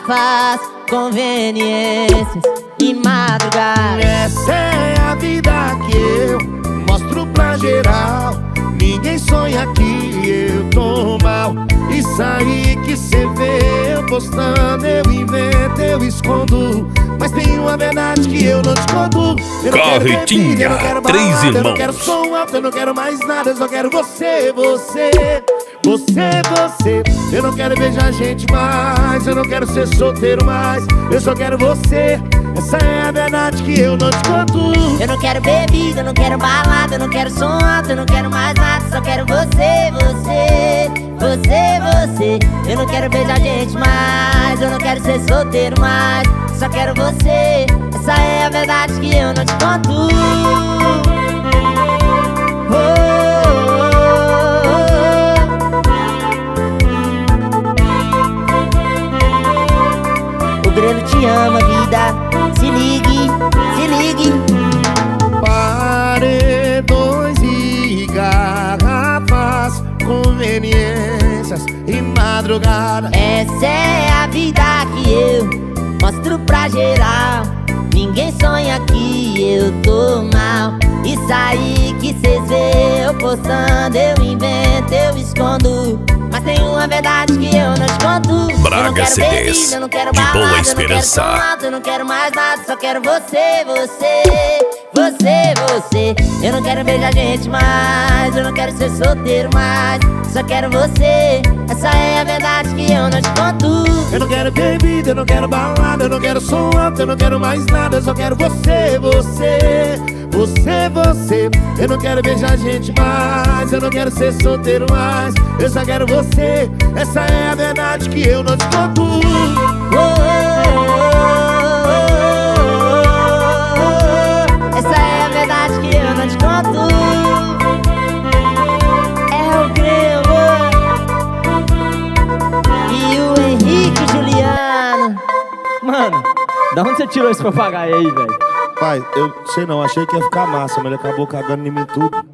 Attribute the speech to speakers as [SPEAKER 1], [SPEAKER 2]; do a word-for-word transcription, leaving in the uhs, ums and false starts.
[SPEAKER 1] garrafas, conveniências e madrugada.
[SPEAKER 2] Essa é a vida que eu mostro pra geral. Ninguém sonha que eu tô mal. Isso aí que cê vê eu postando, eu invento, eu escondo. Mas tem uma verdade que eu não te conto. Eu não
[SPEAKER 3] Carretinha,
[SPEAKER 2] quero bebida, eu não quero
[SPEAKER 3] três
[SPEAKER 2] balada,
[SPEAKER 3] irmãos.
[SPEAKER 2] eu não quero som alto, eu não quero mais nada. Eu só quero você, você, você, você. Eu não quero beijar gente mais, eu não quero ser solteiro mais. Eu só quero você. Essa é a verdade que eu não te conto.
[SPEAKER 1] Eu não quero bebida, eu não quero balada, eu não quero som alto, eu não quero mais nada. Só quero você, você, você, você. Eu não quero beijar gente mais, eu não quero ser solteiro mais. Só quero você. Essa é a verdade que eu não te conto. Oh, oh, oh. O Grelo te ama, vida. Se ligue, se ligue.
[SPEAKER 2] Paredões e garrafas, conveniências e madrugada.
[SPEAKER 1] Essa é a vida que eu mostro pra geral. Ninguém sonha que eu tô mal. Isso aí que cês vê eu postando, eu invento, eu escondo. Mas tem uma verdade que eu não te conto.
[SPEAKER 3] Braga C Ds,
[SPEAKER 1] eu não quero
[SPEAKER 3] de
[SPEAKER 1] balada,
[SPEAKER 3] Boa
[SPEAKER 1] eu não
[SPEAKER 3] Esperança.
[SPEAKER 1] quero som alto, eu não quero mais nada. Só quero você, você, você, você. Eu não quero beijar gente mais, eu não quero ser solteiro mais. Só quero você. Essa é a verdade que eu não te conto.
[SPEAKER 2] Eu não quero bebida, eu não quero balada, eu não quero som alto, eu não quero mais nada. Eu só quero você, você, você, você. Eu não quero beijar gente mais, eu não quero ser solteiro mais. Eu só quero você. Essa é a verdade que eu não te conto.
[SPEAKER 1] Oh, oh, oh, oh, oh. Essa é a verdade que eu não te conto. É o Grelo e o Henrique Juliano.
[SPEAKER 4] Mano, da onde você tirou esse papagaio aí, velho?
[SPEAKER 2] Pai, eu sei não, achei que ia ficar massa, mas ele acabou cagando em mim tudo.